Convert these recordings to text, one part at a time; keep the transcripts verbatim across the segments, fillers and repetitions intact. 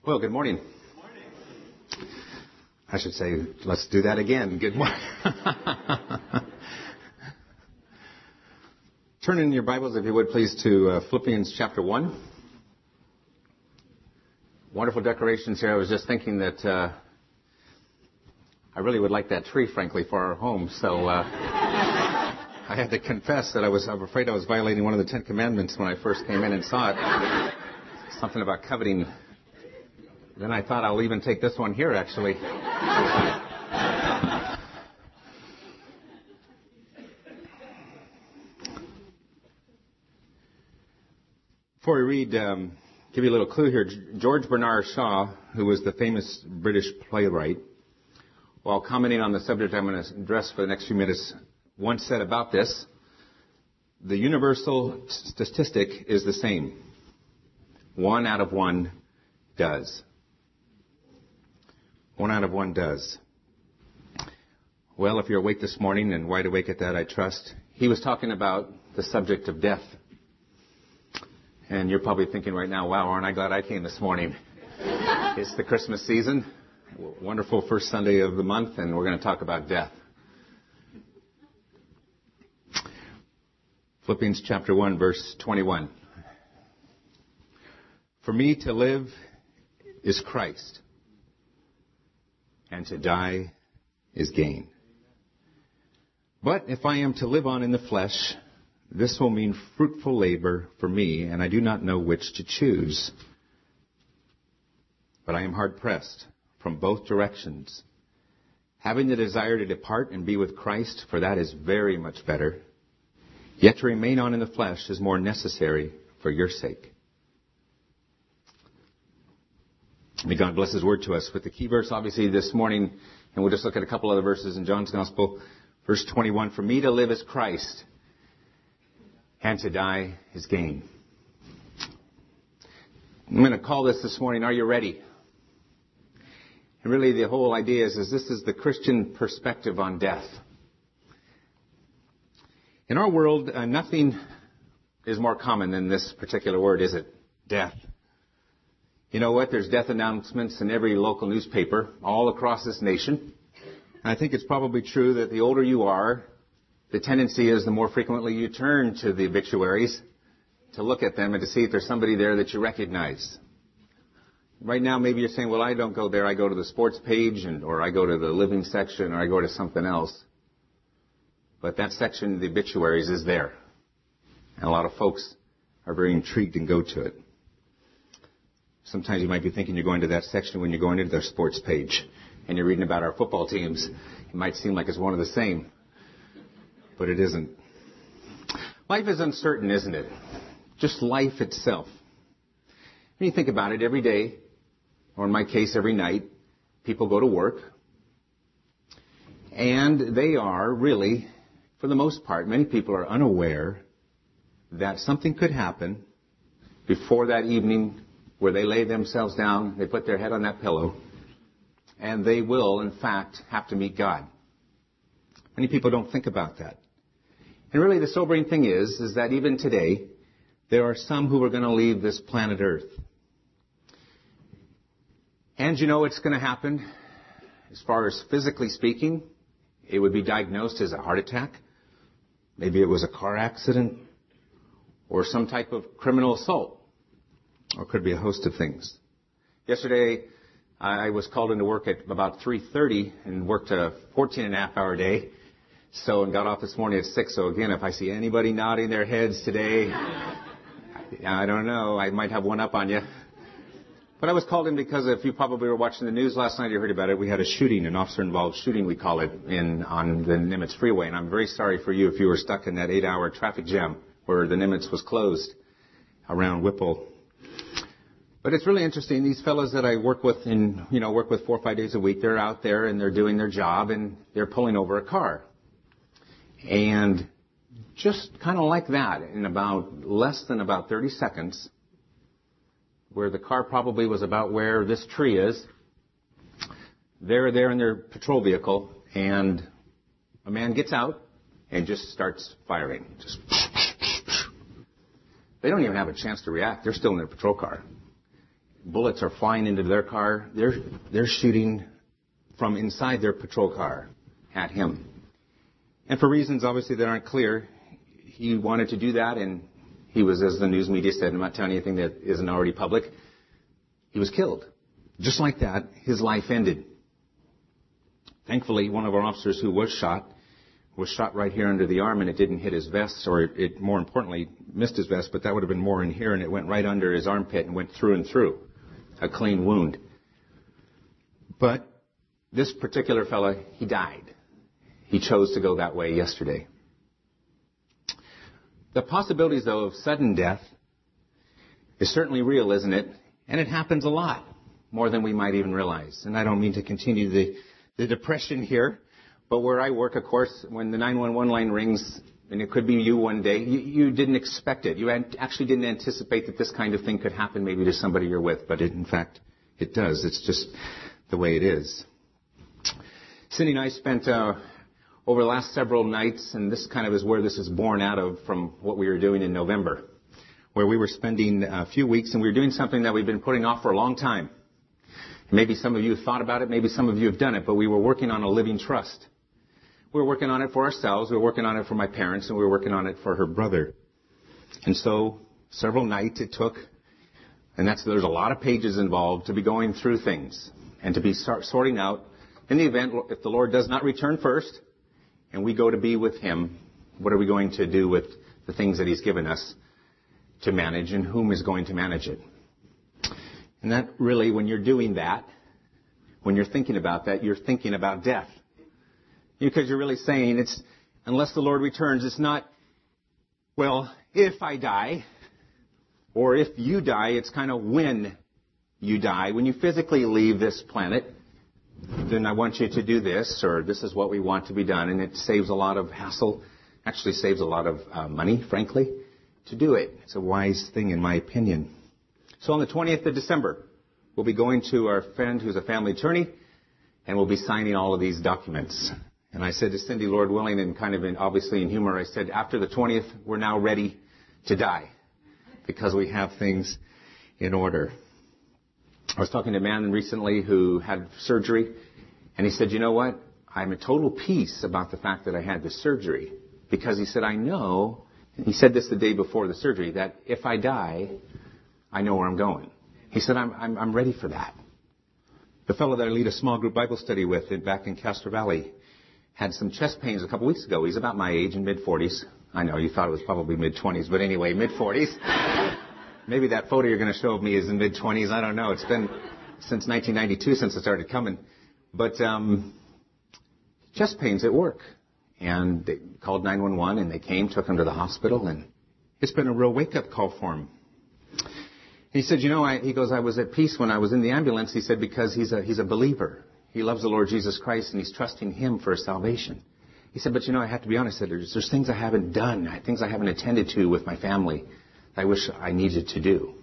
Well, good morning. Good morning. I should say, let's do that again. Good morning. Turn in your Bibles, if you would, please, to uh, Philippians chapter one. Wonderful decorations here. I was just thinking that uh, I really would like that tree, frankly, for our home. So uh, I had to confess that I was, I'm afraid I was violating one of the Ten Commandments when I first came in and saw it. Something about coveting. Then I thought I'll even take this one here, actually. Before we read, um, give you a little clue here. George Bernard Shaw, who was the famous British playwright, while commenting on the subject I'm going to address for the next few minutes, once said about this, the universal statistic is the same. One out of one does. One out of one does. Well, if you're awake this morning, and wide awake at that, I trust, he was talking about the subject of death. And you're probably thinking right now, wow, aren't I glad I came this morning? It's the Christmas season, wonderful first Sunday of the month, and we're going to talk about death. Philippians chapter one, verse twenty-one. For me to live is Christ, and to die is gain. But if I am to live on in the flesh, this will mean fruitful labor for me, and I do not know which to choose. But I am hard pressed from both directions, having the desire to depart and be with Christ, for that is very much better. Yet to remain on in the flesh is more necessary for your sake. May God bless His word to us. With the key verse, obviously, this morning, and we'll just look at a couple other verses in John's Gospel. Verse twenty-one, for me to live is Christ, and to die is gain. I'm going to call this this morning, Are You Ready? And really the whole idea is, is this is the Christian perspective on death. In our world, uh, nothing is more common than this particular word, is it? Death. You know what? There's death announcements in every local newspaper all across this nation. And I think it's probably true that the older you are, the tendency is the more frequently you turn to the obituaries to look at them and to see if there's somebody there that you recognize. Right now, maybe you're saying, well, I don't go there. I go to the sports page, and or I go to the living section, or I go to something else. But that section of the obituaries is there. And a lot of folks are very intrigued and go to it. Sometimes you might be thinking you're going to that section when you're going into their sports page and you're reading about our football teams. It might seem like it's one of the same, but it isn't. Life is uncertain, isn't it? Just life itself. When you think about it, every day, or in my case, every night, people go to work. And they are really, for the most part, many people are unaware that something could happen before that evening where they lay themselves down, they put their head on that pillow, and they will, in fact, have to meet God. Many people don't think about that. And really the sobering thing is, is that even today, there are some who are going to leave this planet Earth. And you know what's going to happen? As far as physically speaking, it would be diagnosed as a heart attack. Maybe it was a car accident or some type of criminal assault. Or it could be a host of things. Yesterday, I was called into work at about three thirty and worked a fourteen and a half hour day. So, and got off this morning at six. So again, if I see anybody nodding their heads today, I don't know, I might have one up on you. But I was called in because if you probably were watching the news last night, you heard about it. We had a shooting, an officer-involved shooting, we call it, in on the Nimitz Freeway. And I'm very sorry for you if you were stuck in that eight-hour traffic jam where the Nimitz was closed around Whipple. But it's really interesting. These fellows that I work with in, you know, work with four or five days a week, they're out there and they're doing their job and they're pulling over a car. And just kind of like that, in about less than about thirty seconds, where the car probably was about where this tree is, they're there in their patrol vehicle and a man gets out and just starts firing. Just They don't even have a chance to react. They're still in their patrol car. bullets are flying into their car. They're, they're shooting from inside their patrol car at him. And for reasons obviously that aren't clear, he wanted to do that, and he was, as the news media said, I'm not telling you anything that isn't already public, he was killed. Just like that, his life ended. Thankfully, one of our officers who was shot was shot right here under the arm, and it didn't hit his vest, or it, it more importantly missed his vest, but that would have been more in here, and it went right under his armpit and went through and through. A clean wound. But this particular fella, he died. He chose to go that way yesterday. The possibilities, though, of sudden death is certainly real, isn't it? And it happens a lot, more than we might even realize. And I don't mean to continue the, the depression here, but where I work, of course, when the nine one one line rings, and it could be you one day, you, you didn't expect it. You actually didn't anticipate that this kind of thing could happen maybe to somebody you're with, but it, in fact, it does. It's just the way it is. Cindy and I spent uh, over the last several nights, and this kind of is where this is born out of from what we were doing in November, where we were spending a few weeks, and we were doing something that we've been putting off for a long time. Maybe some of you have thought about it, maybe some of you have done it, but we were working on a living trust. We were working on it for ourselves, we were working on it for my parents, and we were working on it for her brother. And so, several nights it took, and that's, there's a lot of pages involved, to be going through things, and to be start sorting out, in the event, if the Lord does not return first, and we go to be with Him, what are we going to do with the things that He's given us to manage, and whom is going to manage it? And that really, when you're doing that, when you're thinking about that, you're thinking about death. Because you're really saying, it's, unless the Lord returns, it's not, well, if I die, or if you die, it's kind of when you die. When you physically leave this planet, then I want you to do this, or this is what we want to be done, and it saves a lot of hassle, actually saves a lot of uh, money, frankly, to do it. It's a wise thing, in my opinion. So on the twentieth of December, we'll be going to our friend who's a family attorney, and we'll be signing all of these documents. And I said to Cindy, Lord willing, and kind of in, obviously in humor, I said, after the twentieth, we're now ready to die, because we have things in order. I was talking to a man recently who had surgery, and he said, you know what? I'm at total peace about the fact that I had this surgery, because he said, I know, he said this the day before the surgery, that if I die, I know where I'm going. He said, I'm, I'm, I'm ready for that. The fellow that I lead a small group Bible study with in, back in Castro Valley had some chest pains a couple weeks ago. He's about my age, in mid-forties. I know, you thought it was probably mid-twenties, but anyway, mid-forties. Maybe that photo you're going to show of me is in mid-twenties. I don't know. It's been since nineteen ninety-two since I started coming. But um, chest pains at work. And they called nine one one, and they came, took him to the hospital, and it's been a real wake-up call for him. He said, you know, I, he goes, I was at peace when I was in the ambulance. He said, because he's a, he's a believer. He loves the Lord Jesus Christ, and he's trusting Him for his salvation. He said, but you know, I have to be honest, I said, there's, there's things I haven't done, things I haven't attended to with my family that I wish I needed to do.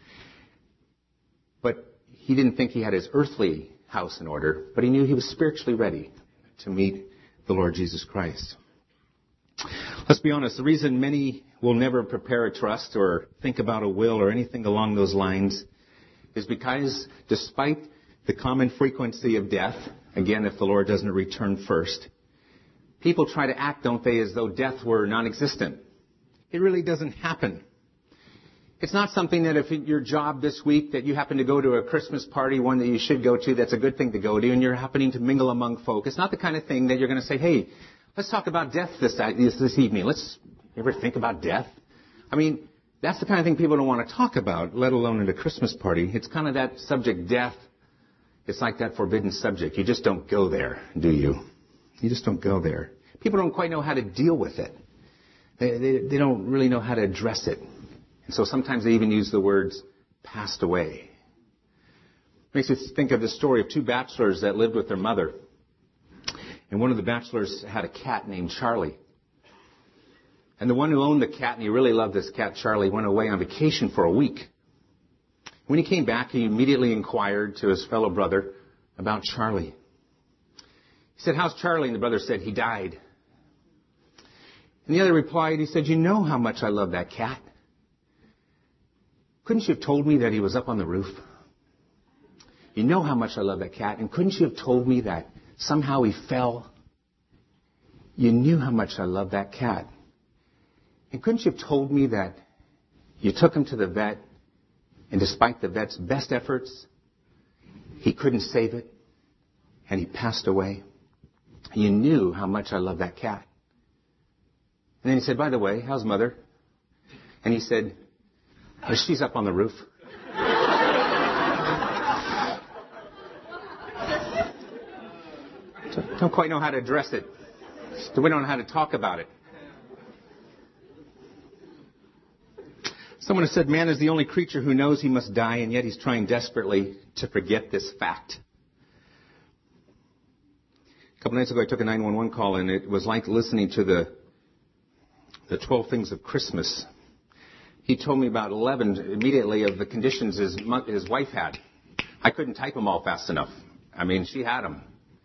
But he didn't think he had his earthly house in order, but he knew he was spiritually ready to meet the Lord Jesus Christ. Let's be honest, the reason many will never prepare a trust or think about a will or anything along those lines is because despite the common frequency of death, again, if the Lord doesn't return first, people try to act, don't they, as though death were non-existent. It really doesn't happen. It's not something that if your job this week that you happen to go to a Christmas party, one that you should go to, that's a good thing to go to, and you're happening to mingle among folk. It's not the kind of thing that you're going to say, hey, let's talk about death this, this, this evening. Let's, you ever think about death? I mean, that's the kind of thing people don't want to talk about, let alone at a Christmas party. It's kind of that subject, death. It's like that forbidden subject. You just don't go there, do you? You just don't go there. People don't quite know how to deal with it. They, they, they don't really know how to address it. And so sometimes they even use the words, passed away. Makes you think of the story of two bachelors that lived with their mother. And one of the bachelors had a cat named Charlie. And the one who owned the cat, and he really loved this cat, Charlie, went away on vacation for a week. When he came back, he immediately inquired to his fellow brother about Charlie. He said, how's Charlie? And the brother said, he died. And the other replied, he said, you know how much I love that cat. Couldn't you have told me that he was up on the roof? You know how much I love that cat. And couldn't you have told me that somehow he fell? You knew how much I love that cat. And couldn't you have told me that you took him to the vet, and despite the vet's best efforts, he couldn't save it, and he passed away? You knew how much I love that cat. And then he said, by the way, how's Mother? And he said, oh, she's up on the roof. Don't quite know how to address it. So we don't know how to talk about it. Someone has said, man is the only creature who knows he must die, and yet he's trying desperately to forget this fact. A couple nights ago, I took a nine one one call, and it was like listening to the the twelve Things of Christmas. He told me about eleven immediately of the conditions his his wife had. I couldn't type them all fast enough. I mean, she had them.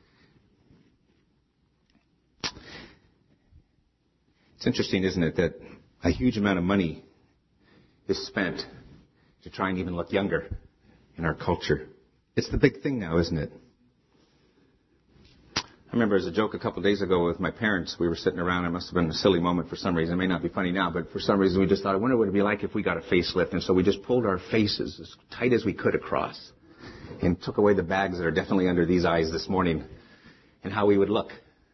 It's interesting, isn't it, that a huge amount of money is spent to try and even look younger in our culture. It's the big thing now, isn't it? I remember as a joke a couple of days ago with my parents, we were sitting around. It must have been a silly moment for some reason. It may not be funny now, but for some reason we just thought, I wonder what it would be like if we got a facelift. And so we just pulled our faces as tight as we could across and took away the bags that are definitely under these eyes this morning and how we would look.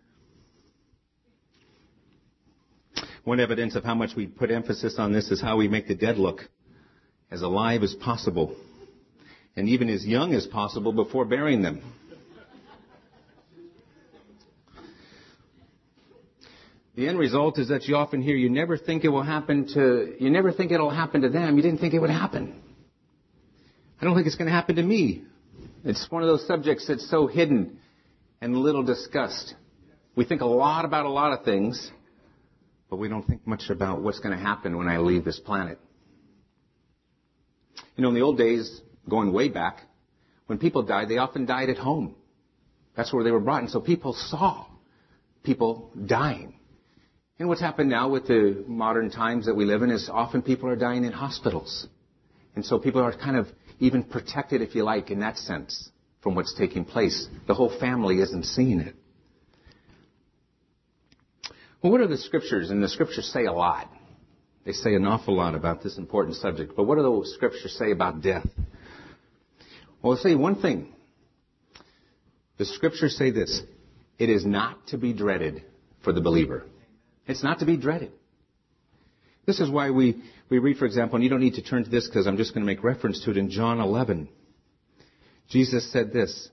One evidence of how much we put emphasis on this is how we make the dead look as alive as possible and even as young as possible before burying them. The end result is that you often hear, you never think it will happen to, you never think it'll happen to them. You didn't think it would happen. I don't think it's going to happen to me. It's one of those subjects that's so hidden and little discussed. We think a lot about a lot of things, but we don't think much about what's going to happen when I leave this planet. You know, in the old days, going way back, when people died, they often died at home. That's where they were brought. And so people saw people dying. And what's happened now with the modern times that we live in is often people are dying in hospitals. And so people are kind of even protected, if you like, in that sense, from what's taking place. The whole family isn't seeing it. Well, what are the scriptures? And the scriptures say a lot. They say an awful lot about this important subject. But what do the scriptures say about death? Well, I'll say one thing. The scriptures say this. It is not to be dreaded for the believer. It's not to be dreaded. This is why we, we read, for example, and you don't need to turn to this because I'm just going to make reference to it in John eleven. Jesus said this,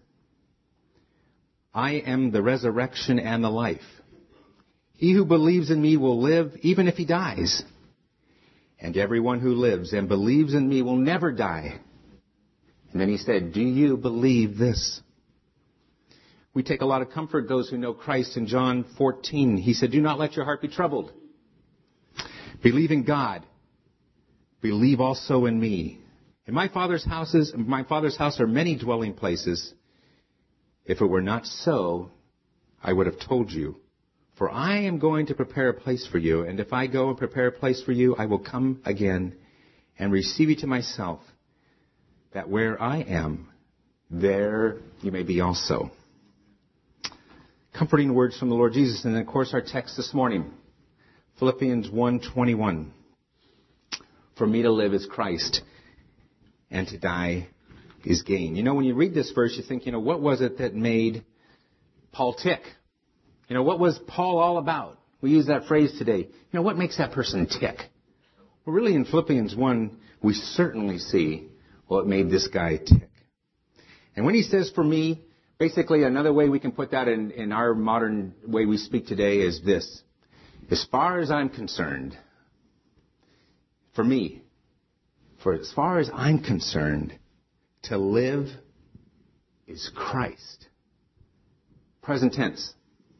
I am the resurrection and the life. He who believes in me will live even if he dies. And everyone who lives and believes in me will never die. And then he said, do you believe this? We take a lot of comfort, those who know Christ. In John fourteen, he said, do not let your heart be troubled. Believe in God. Believe also in me. In my Father's houses, in my Father's house are many dwelling places. If it were not so, I would have told you. For I am going to prepare a place for you, and if I go and prepare a place for you, I will come again and receive you to myself, that where I am, there you may be also. Comforting words from the Lord Jesus, and then, of course, our text this morning, Philippians one twenty-one. For me to live is Christ, and to die is gain. You know, when you read this verse, you think, you know, what was it that made Paul tick? You know, what was Paul all about? We use that phrase today. You know, what makes that person tick? Well, really in Philippians one, we certainly see what made this guy tick. And when he says for me, basically another way we can put that in, in our modern way we speak today is this. As far as I'm concerned, for me, for as far as I'm concerned, to live is Christ. Present tense.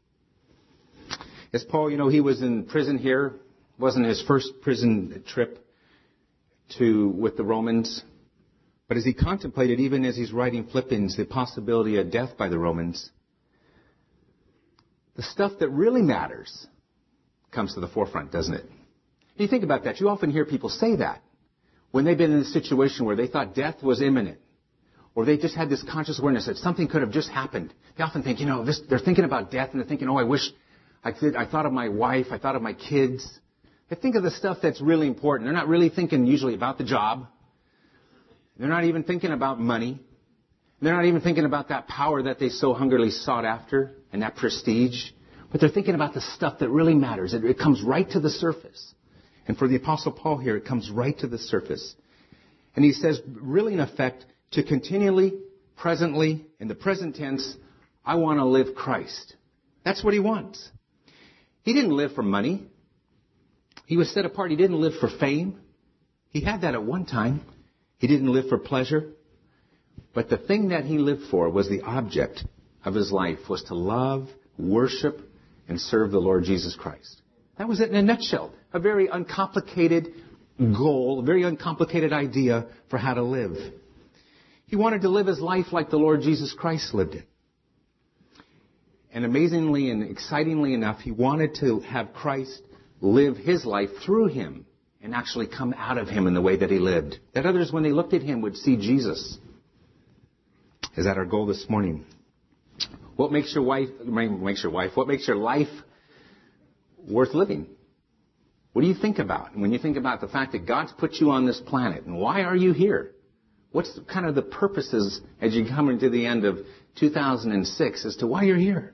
As Paul, you know, he was in prison here. It wasn't his first prison trip to with the Romans. But as he contemplated, even as he's writing Philippians, the possibility of death by the Romans, the stuff that really matters comes to the forefront, doesn't it? You think about that. You often hear people say that when they've been in a situation where they thought death was imminent, Or they just had this conscious awareness that something could have just happened. They often think, you know, this, they're thinking about death and they're thinking, oh, I wish I could, I thought of my wife, I thought of my kids. They think of the stuff that's really important. They're not really thinking usually about the job. They're not even thinking about money. They're not even thinking about that power that they so hungrily sought after and that prestige. But they're thinking about the stuff that really matters. It, it comes right to the surface. And for the Apostle Paul here, it comes right to the surface. And he says, really in effect, to continually, presently, in the present tense, I want to live Christ. That's what he wants. He didn't live for money. He was set apart. He didn't live for fame. He had that at one time. He didn't live for pleasure. But the thing that he lived for was the object of his life, was to love, worship, and serve the Lord Jesus Christ. That was it in a nutshell. A very uncomplicated goal, a very uncomplicated idea for how to live. He wanted to live his life like the Lord Jesus Christ lived it. And amazingly and excitingly enough, he wanted to have Christ live his life through him and actually come out of him in the way that he lived. That others, when they looked at him, would see Jesus. Is that our goal this morning? What makes your wife, makes your wife, what makes your life worth living? What do you think about when you think about the fact that God's put you on this planet? And why are you here? What's kind of the purposes as you come into the end of two thousand six as to why you're here?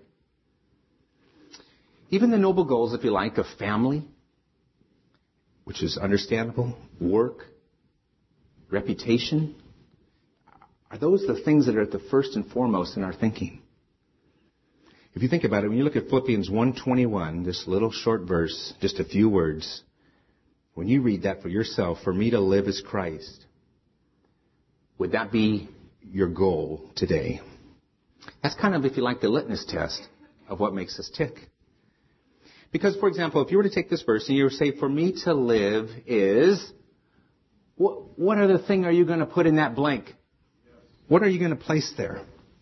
Even the noble goals, if you like, of family, which is understandable, work, reputation, are those the things that are at the first and foremost in our thinking? If you think about it, when you look at Philippians one twenty-one, this little short verse, just a few words, when you read that for yourself, for me to live is Christ, would that be your goal today? That's kind of, if you like, the litmus test of what makes us tick. Because, for example, if you were to take this verse and you were to say, for me to live is, what, what other thing are you going to put in that blank? What are you going to place there?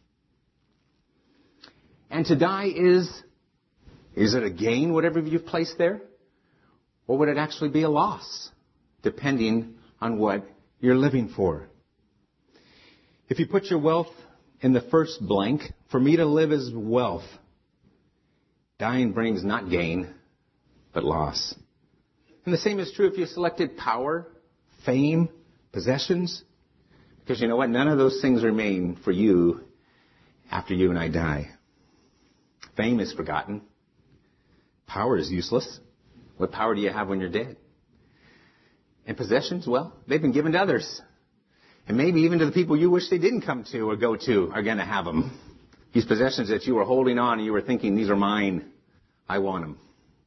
And to die is, is it a gain, whatever you've placed there? Or would it actually be a loss, depending on what you're living for? If you put your wealth in the first blank, for me to live is wealth. Dying brings not gain, but loss. And the same is true if you selected power, fame, possessions. Because you know what? None of those things remain for you after you and I die. Fame is forgotten. Power is useless. What power do you have when you're dead? And possessions, well, they've been given to others. And maybe even to the people you wish they didn't come to or go to are going to have them. These possessions that you were holding on and you were thinking, these are mine. I want them.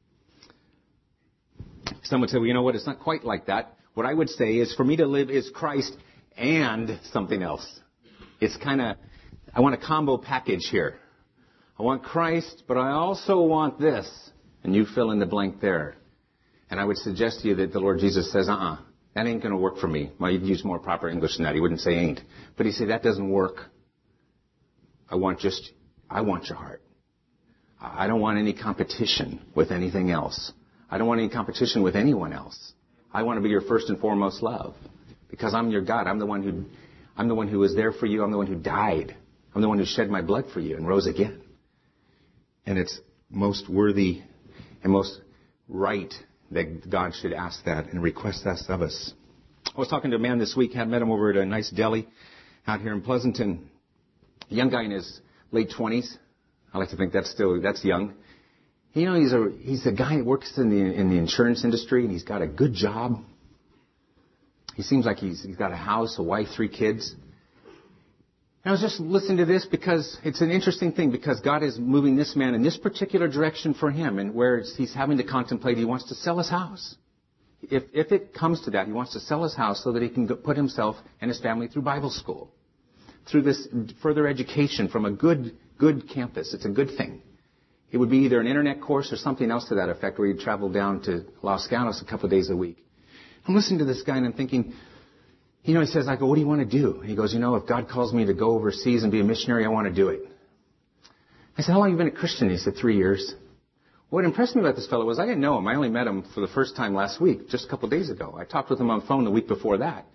Some would say, well, you know what? It's not quite like that. What I would say is for me to live is Christ and something else. It's kind of, I want a combo package here. I want Christ, but I also want this. And you fill in the blank there. And I would suggest to you that the Lord Jesus says, uh-uh, that ain't going to work for me. Well, you'd use more proper English than that. He wouldn't say ain't. But he'd say, that doesn't work. I want just, I want your heart. I don't want any competition with anything else. I don't want any competition with anyone else. I want to be your first and foremost love. Because I'm your God. I'm the one who, I'm the one who was there for you. I'm the one who died. I'm the one who shed my blood for you and rose again. And it's most worthy and most right that God should ask that and request that of us. I was talking to a man this week. I met him over at a nice deli out here in Pleasanton. A young guy in his late twenties. I like to think that's still, that's young. You know, he's a, he's a guy that works in the, in the insurance industry and he's got a good job. He seems like he's, he's got a house, a wife, three kids. And I was just listening to this because it's an interesting thing because God is moving this man in this particular direction for him and where he's having to contemplate, he wants to sell his house. If, if it comes to that, he wants to sell his house so that he can put himself and his family through Bible school. Through this further education from a good, good campus. It's a good thing. It would be either an internet course or something else to that effect where he'd travel down to Los Gatos a couple of days a week. I'm listening to this guy and I'm thinking, you know, he says, I go, what do you want to do? And he goes, you know, if God calls me to go overseas and be a missionary, I want to do it. I said, how long have you been a Christian? He said, three years. What impressed me about this fellow was I didn't know him. I only met him for the first time last week, just a couple of days ago. I talked with him on the phone the week before that.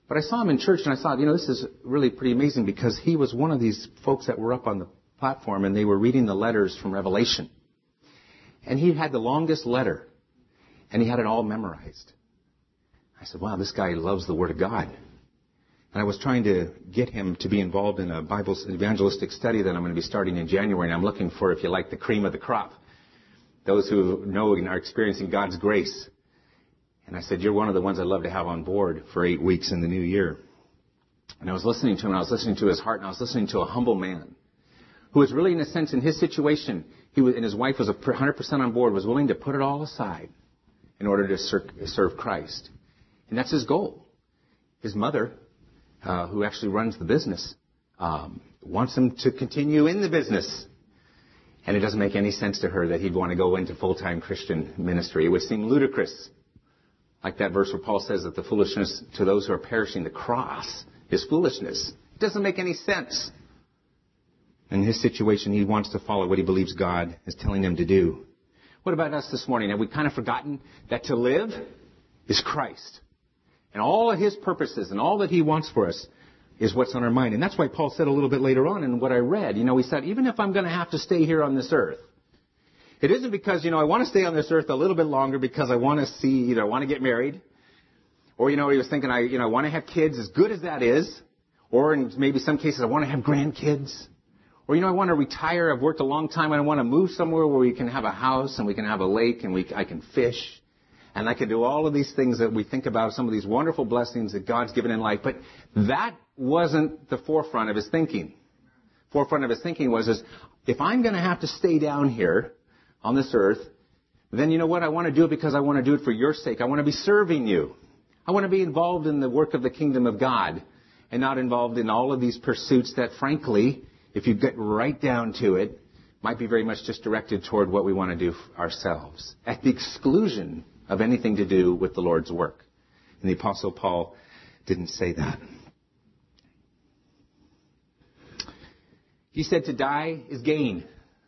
But I saw him in church, and I thought, you know, this is really pretty amazing, because he was one of these folks that were up on the platform, and they were reading the letters from Revelation. And he had the longest letter, and he had it all memorized. I said, wow, this guy loves the Word of God. And I was trying to get him to be involved in a Bible evangelistic study that I'm going to be starting in January, and I'm looking for, if you like, the cream of the crop. Those who know and are experiencing God's grace. And I said, you're one of the ones I'd love to have on board for eight weeks in the new year. And I was listening to him, and I was listening to his heart, and I was listening to a humble man who was really, in a sense, in his situation, he was, and his wife was one hundred percent on board, was willing to put it all aside in order to serve Christ. And that's his goal. His mother, uh, who actually runs the business, um, wants him to continue in the business. And it doesn't make any sense to her that he'd want to go into full-time Christian ministry. It would seem ludicrous. Like that verse where Paul says that the foolishness to those who are perishing, the cross, is foolishness. It doesn't make any sense. In his situation, he wants to follow what he believes God is telling him to do. What about us this morning? Have we kind of forgotten that to live is Christ? And all of his purposes and all that he wants for us is what's on our mind. And that's why Paul said a little bit later on in what I read, you know, he said, even if I'm going to have to stay here on this earth, it isn't because, you know, I want to stay on this earth a little bit longer because I want to see, either I want to get married, or, you know, he was thinking, I, you know, I want to have kids, as good as that is, or in maybe some cases I want to have grandkids, or, you know, I want to retire, I've worked a long time, and I want to move somewhere where we can have a house and we can have a lake and we, I can fish, and I can do all of these things that we think about, some of these wonderful blessings that God's given in life. But that wasn't the forefront of his thinking. Forefront of his thinking was, is if I'm going to have to stay down here on this earth, then you know what? I want to do it because I want to do it for your sake. I want to be serving you. I want to be involved in the work of the kingdom of God and not involved in all of these pursuits that, frankly, if you get right down to it, might be very much just directed toward what we want to do ourselves, at the exclusion of anything to do with the Lord's work. And the Apostle Paul didn't say that. He said to die is gain.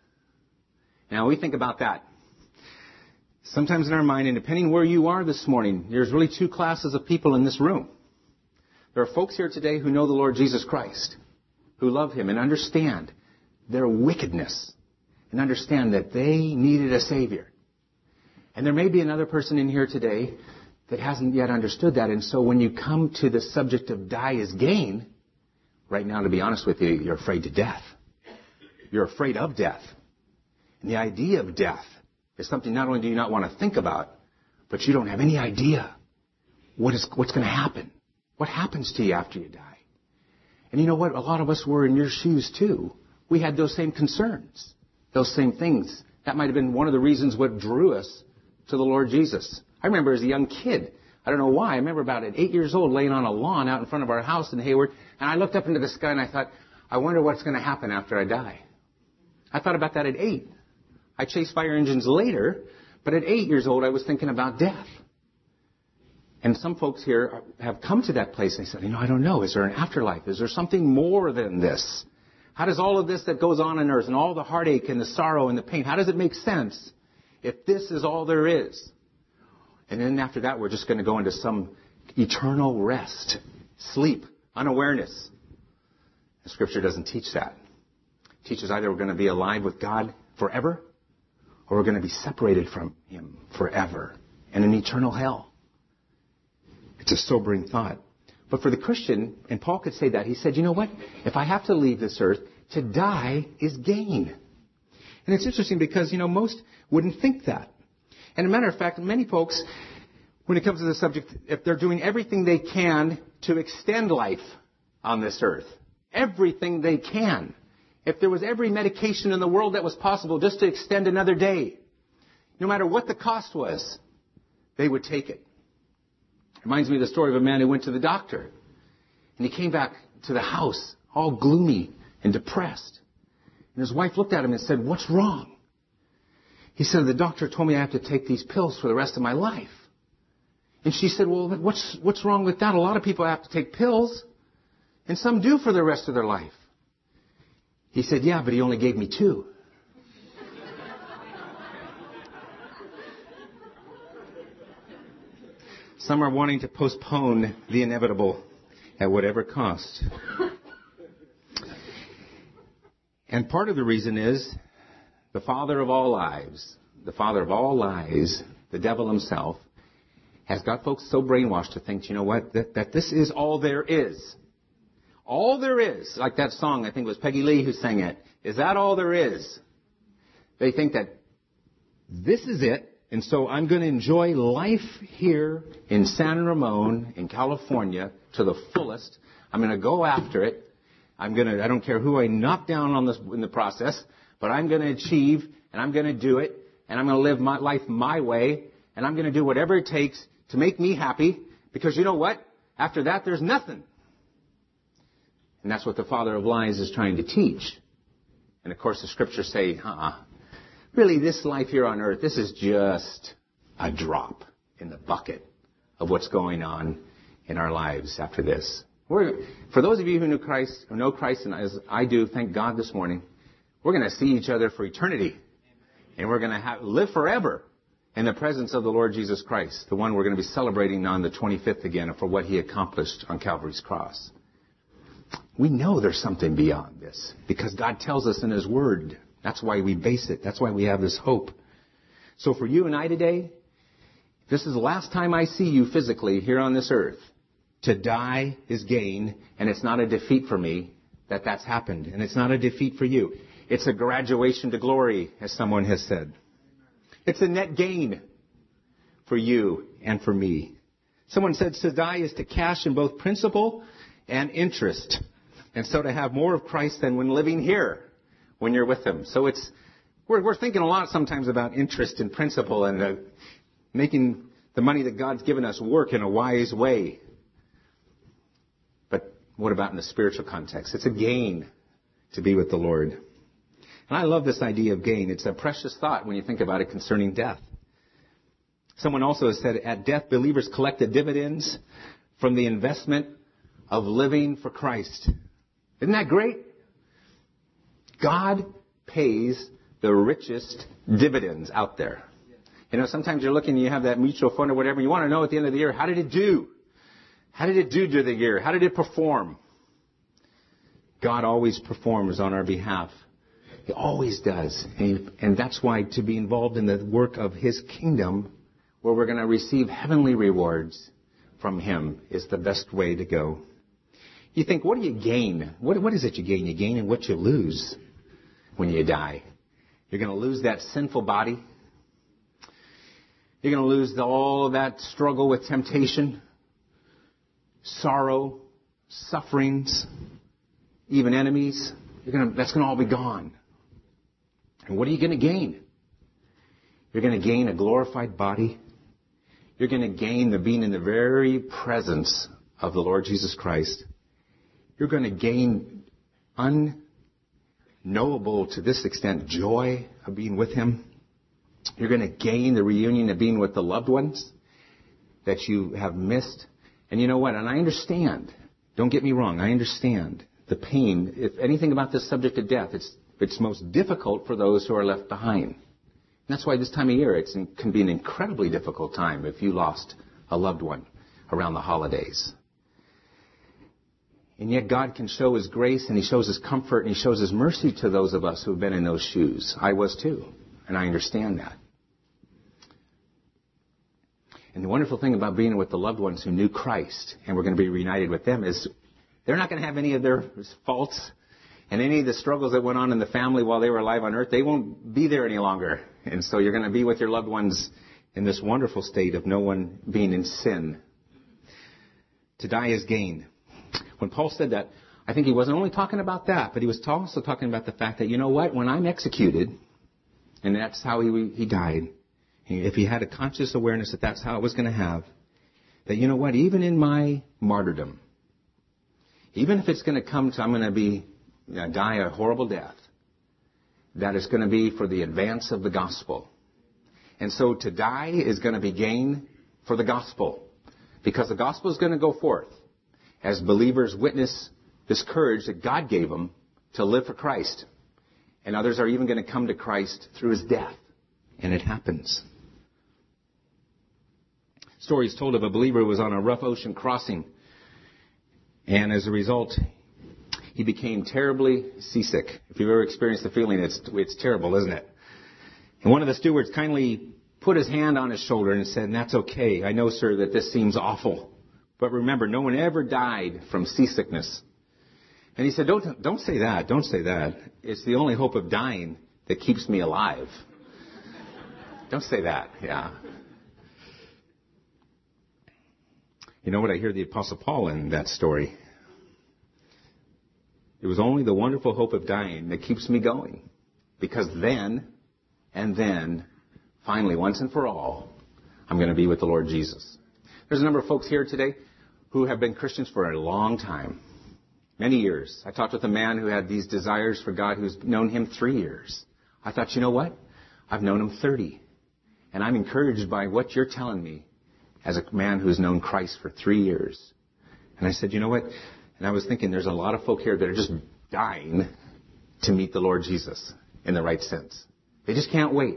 Now, we think about that. Sometimes in our mind, and depending where you are this morning, there's really two classes of people in this room. There are folks here today who know the Lord Jesus Christ, who love him and understand their wickedness and understand that they needed a Savior. And there may be another person in here today that hasn't yet understood that. And so when you come to the subject of die is gain, right now, to be honest with you, you're afraid to death. You're afraid of death. And the idea of death is something not only do you not want to think about, but you don't have any idea what is, what's going to happen. What happens to you after you die? And you know what? A lot of us were in your shoes too. We had those same concerns, those same things. That might have been one of the reasons what drew us to the Lord Jesus. I remember as a young kid, I don't know why, I remember about at eight years old laying on a lawn out in front of our house in Hayward, and I looked up into the sky and I thought, I wonder what's going to happen after I die. I thought about that at eight. I chased fire engines later, but at eight years old I was thinking about death. And some folks here have come to that place and they said, you know, I don't know, is there an afterlife? Is there something more than this? How does all of this that goes on on earth and all the heartache and the sorrow and the pain, how does it make sense if this is all there is? And then after that, we're just going to go into some eternal rest, sleep, unawareness. The Scripture doesn't teach that. It teaches either we're going to be alive with God forever or we're going to be separated from him forever in an eternal hell. It's a sobering thought. But for the Christian, and Paul could say that, he said, you know what? If I have to leave this earth, to die is gain. And it's interesting because, you know, most wouldn't think that. And as a matter of fact, many folks, when it comes to the subject, if they're doing everything they can to extend life on this earth, everything they can, if there was every medication in the world that was possible just to extend another day, no matter what the cost was, they would take it. Reminds me of the story of a man who went to the doctor. And he came back to the house all gloomy and depressed. And his wife looked at him and said, what's wrong? He said, the doctor told me I have to take these pills for the rest of my life. And she said, well, what's, what's wrong with that? A lot of people have to take pills. And some do for the rest of their life. He said, yeah, but he only gave me two. Some are wanting to postpone the inevitable. at whatever cost. And part of the reason is the father of all lies, the father of all lies, the devil himself, has got folks so brainwashed to think, you know what, that, that this is all there is. All there is. Like that song, I think it was Peggy Lee who sang it. Is that all there is? They think that this is it, and so I'm going to enjoy life here in San Ramon, in California, to the fullest. I'm going to go after it. I'm going to, I don't care who I knock down on this in the process, but I'm going to achieve, and I'm going to do it, and I'm going to live my life my way, and I'm going to do whatever it takes to make me happy, because you know what? After that, there's nothing. And that's what the father of lies is trying to teach. And of course, the scriptures say, uh-uh. Really, this life here on earth, this is just a drop in the bucket of what's going on in our lives after this. We're, for those of you who know Christ, who know Christ, and as I do, thank God this morning, we're going to see each other for eternity. And we're going to have, live forever in the presence of the Lord Jesus Christ, the one we're going to be celebrating on the twenty-fifth again for what he accomplished on Calvary's cross. We know there's something beyond this because God tells us in his word. That's why we base it. That's why we have this hope. So for you and I today, this is the last time I see you physically here on this earth. To die is gain, and it's not a defeat for me that that's happened. And it's not a defeat for you. It's a graduation to glory, as someone has said. It's a net gain for you and for me. Someone said to die is to cash in both principal and interest. And so to have more of Christ than when living here, when you're with him. So it's, we're, we're thinking a lot sometimes about interest and principle and uh, making the money that God's given us work in a wise way. But what about in the spiritual context? It's a gain to be with the Lord. And I love this idea of gain. It's a precious thought when you think about it concerning death. Someone also has said, at death, believers collect the dividends from the investment of living for Christ. Isn't that great? God pays the richest dividends out there. You know, sometimes you're looking and you have that mutual fund or whatever. You want to know at the end of the year, how did it do? How did it do during the year? How did it perform? God always performs on our behalf. He always does. And, and that's why to be involved in the work of his kingdom, where we're going to receive heavenly rewards from him, is the best way to go. You think, what do you gain? What, what is it you gain? You gain in what you lose when you die. You're going to lose that sinful body. You're going to lose the, all of that struggle with temptation, sorrow, sufferings, even enemies. You're going to, that's going to all be gone. And what are you going to gain? You're going to gain a glorified body. You're going to gain the being in the very presence of the Lord Jesus Christ. You're going to gain unknowable to this extent joy of being with him. You're going to gain the reunion of being with the loved ones that you have missed. And you know what? And I understand. Don't get me wrong. I understand the pain. If anything about this subject of death, it's it's most difficult for those who are left behind. And that's why this time of year it can be an incredibly difficult time if you lost a loved one around the holidays. And yet God can show his grace and he shows his comfort and he shows his mercy to those of us who have been in those shoes. I was too. And I understand that. And the wonderful thing about being with the loved ones who knew Christ and we're going to be reunited with them is they're not going to have any of their faults and any of the struggles that went on in the family while they were alive on earth. They won't be there any longer. And so you're going to be with your loved ones in this wonderful state of no one being in sin. To die is gain. When Paul said that, I think he wasn't only talking about that, but he was also talking about the fact that, you know what, when I'm executed, and that's how he, he died, if he had a conscious awareness that that's how it was going to have, that, you know what, even in my martyrdom, even if it's going to come to I'm going to be you know, die a horrible death, that is going to be for the advance of the gospel. And so to die is going to be gain for the gospel, because the gospel is going to go forth as believers witness this courage that God gave them to live for Christ. And others are even going to come to Christ through his death. And it happens. Stories told of a believer who was on a rough ocean crossing. And as a result, he became terribly seasick. If you've ever experienced the feeling, it's, it's terrible, isn't it? And one of the stewards kindly put his hand on his shoulder and said, "That's okay. I know, sir, that this seems awful. But remember, no one ever died from seasickness." And he said, don't, don't say that. Don't say that. It's the only hope of dying that keeps me alive. Don't say that. Yeah. You know what? I hear the Apostle Paul in that story. It was only the wonderful hope of dying that keeps me going. Because then, and then, finally, once and for all, I'm going to be with the Lord Jesus. There's a number of folks here today who have been Christians for a long time. Many years. I talked with a man who had these desires for God who's known him three years. I thought, you know what? I've known him thirty. And I'm encouraged by what you're telling me as a man who's known Christ for three years. And I said, you know what? And I was thinking there's a lot of folk here that are just dying to meet the Lord Jesus in the right sense. They just can't wait.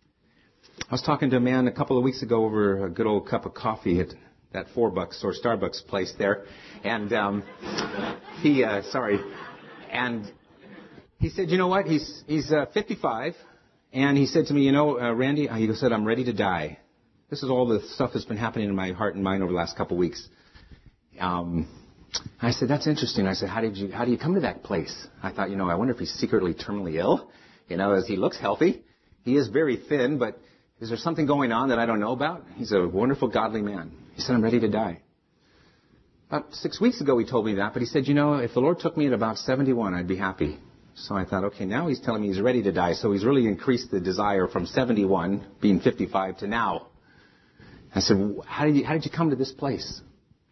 I was talking to a man a couple of weeks ago over a good old cup of coffee at that four bucks or Starbucks place there. And um, he, uh, sorry. And he said, you know what? He's he's uh, fifty-five. And he said to me, you know, uh, Randy, he said, I'm ready to die. This is all the stuff that's been happening in my heart and mind over the last couple of weeks. Um, I said, that's interesting. I said, how did you, how do you come to that place? I thought, you know, I wonder if he's secretly terminally ill. You know, as he looks healthy. He is very thin, but is there something going on that I don't know about? He's a wonderful, godly man. He said, I'm ready to die. About six weeks ago he told me that, but he said, you know, if the Lord took me at about seventy-one, I'd be happy. So I thought, okay, now he's telling me he's ready to die. So he's really increased the desire from seventy-one, being fifty-five, to now. I said, how did you, how did you come to this place?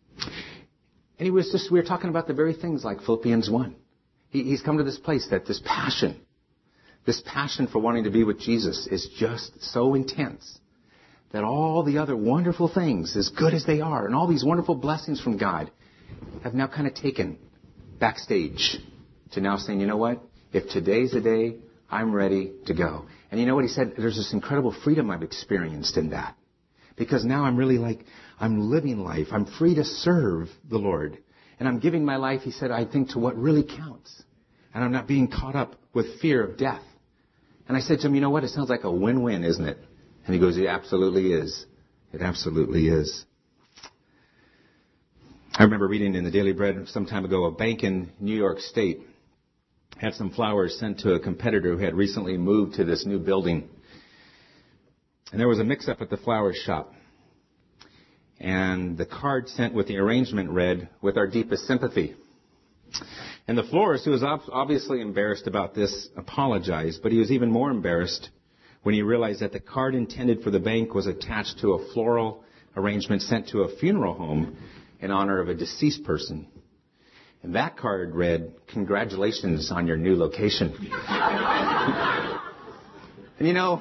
And he was just, we were talking about the very things like Philippians one. He, he's come to this place that this passion, this passion for wanting to be with Jesus is just so intense that all the other wonderful things, as good as they are, and all these wonderful blessings from God, have now kind of taken backstage to now saying, you know what? If today's the day, I'm ready to go. And you know what he said? There's this incredible freedom I've experienced in that. Because now I'm really like, I'm living life. I'm free to serve the Lord. And I'm giving my life, he said, I think, to what really counts. And I'm not being caught up with fear of death. And I said to him, you know what? It sounds like a win-win, isn't it? And he goes, it absolutely is. It absolutely is. I remember reading in the Daily Bread some time ago, a bank in New York State had some flowers sent to a competitor who had recently moved to this new building. And there was a mix-up at the flower shop. And the card sent with the arrangement read, with our deepest sympathy. And the florist, who was obviously embarrassed about this, apologized, but he was even more embarrassed when he realized that the card intended for the bank was attached to a floral arrangement sent to a funeral home in honor of a deceased person. And that card read, congratulations on your new location. And you know,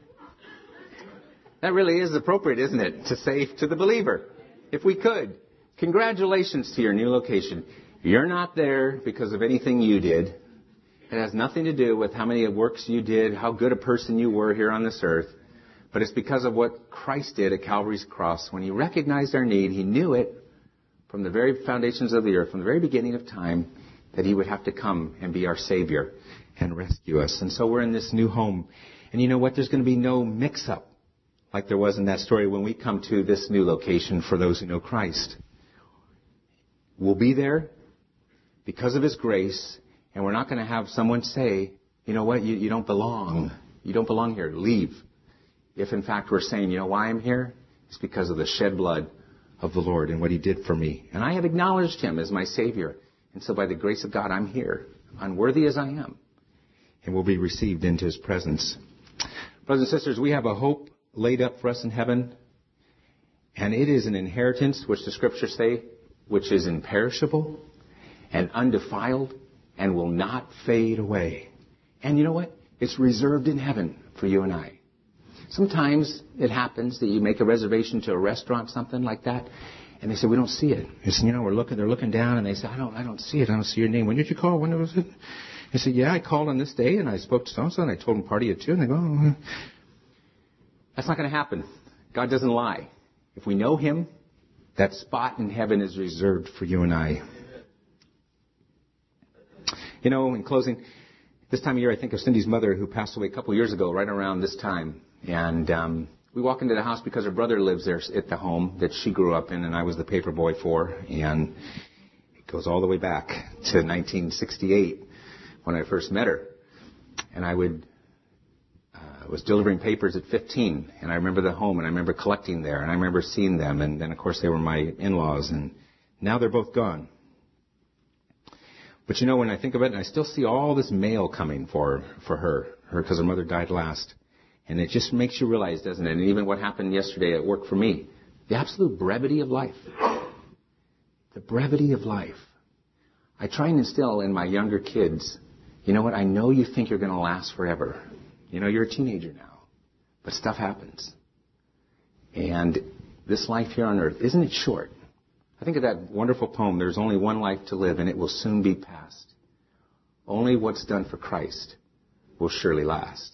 that really is appropriate, isn't it, to say to the believer, if we could, congratulations to your new location. You're not there because of anything you did. It has nothing to do with how many works you did, how good a person you were here on this earth. But it's because of what Christ did at Calvary's cross. When he recognized our need, he knew it from the very foundations of the earth, from the very beginning of time, that he would have to come and be our Savior and rescue us. And so we're in this new home. And you know what? There's going to be no mix-up like there was in that story when we come to this new location for those who know Christ. We'll be there because of his grace, and we're not going to have someone say, you know what, you, you don't belong. You don't belong here. Leave. If, in fact, we're saying, you know why I'm here? It's because of the shed blood of the Lord and what he did for me. And I have acknowledged him as my Savior. And so by the grace of God, I'm here, unworthy as I am, and will be received into his presence. Brothers and sisters, we have a hope laid up for us in heaven, and it is an inheritance, which the Scriptures say, which is imperishable and undefiled and will not fade away. And you know what? It's reserved in heaven for you and I. Sometimes it happens that you make a reservation to a restaurant, something like that, and they say, we don't see it. It's, you know, we're looking, they're looking down, and they say, I don't, I don't see it. I don't see your name. When did you call? When was it? I said, yeah, I called on this day, and I spoke to so-and-so, and I told them party at two, and they go, oh. That's not going to happen. God doesn't lie. If we know him, that spot in heaven is reserved for you and I. You know, in closing, this time of year, I think of Cindy's mother who passed away a couple years ago, right around this time. And um, we walk into the house because her brother lives there at the home that she grew up in, and I was the paper boy for. And it goes all the way back to nineteen sixty-eight when I first met her. And I would uh, was delivering papers at fifteen, and I remember the home, and I remember collecting there, and I remember seeing them. And then, of course, they were my in-laws, and now they're both gone. But you know, when I think of it, and I still see all this mail coming for for her, her because her mother died last. And it just makes you realize, doesn't it? And even what happened yesterday at work for me, the absolute brevity of life. The brevity of life. I try and instill in my younger kids, you know what, I know you think you're going to last forever. You know, you're a teenager now. But stuff happens. And this life here on earth, isn't it short? I think of that wonderful poem, there's only one life to live and it will soon be past. Only what's done for Christ will surely last.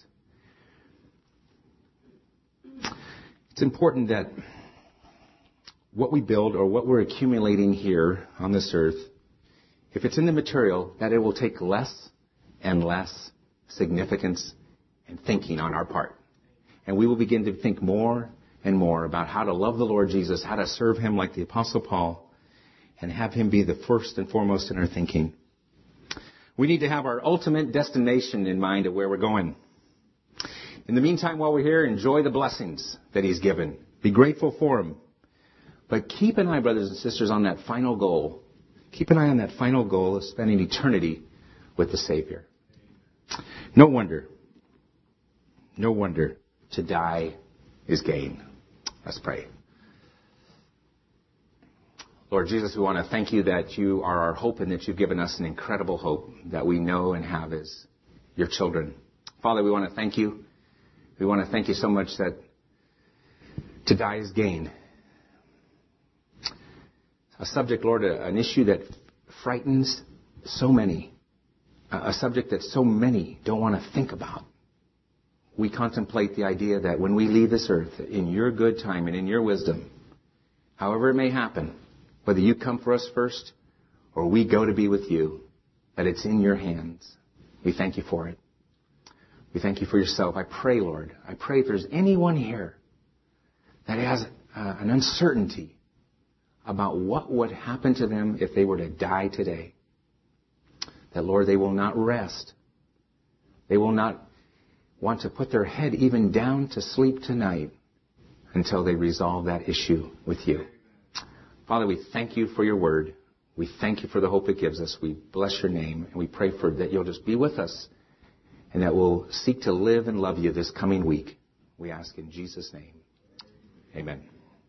It's important that what we build or what we're accumulating here on this earth, if it's in the material, that it will take less and less significance and thinking on our part. And we will begin to think more and more about how to love the Lord Jesus, how to serve Him like the Apostle Paul, and have Him be the first and foremost in our thinking. We need to have our ultimate destination in mind of where we're going. In the meantime, while we're here, enjoy the blessings that He's given. Be grateful for them. But keep an eye, brothers and sisters, on that final goal. Keep an eye on that final goal of spending eternity with the Savior. No wonder, no wonder to die is gain. Let's pray. Lord Jesus, we want to thank you that you are our hope and that you've given us an incredible hope that we know and have as your children. Father, we want to thank you. We want to thank you so much that to die is gain. A subject, Lord, an issue that frightens so many. A subject that so many don't want to think about. We contemplate the idea that when we leave this earth, in your good time and in your wisdom, however it may happen, whether you come for us first or we go to be with you, that it's in your hands. We thank you for it. We thank you for yourself. I pray, Lord, I pray if there's anyone here that has uh, an uncertainty about what would happen to them if they were to die today, that, Lord, they will not rest. They will not want to put their head even down to sleep tonight until they resolve that issue with you. Father, we thank you for your word. We thank you for the hope it gives us. We bless your name, and we pray for that you'll just be with us and that we'll seek to live and love you this coming week. We ask in Jesus' name. Amen.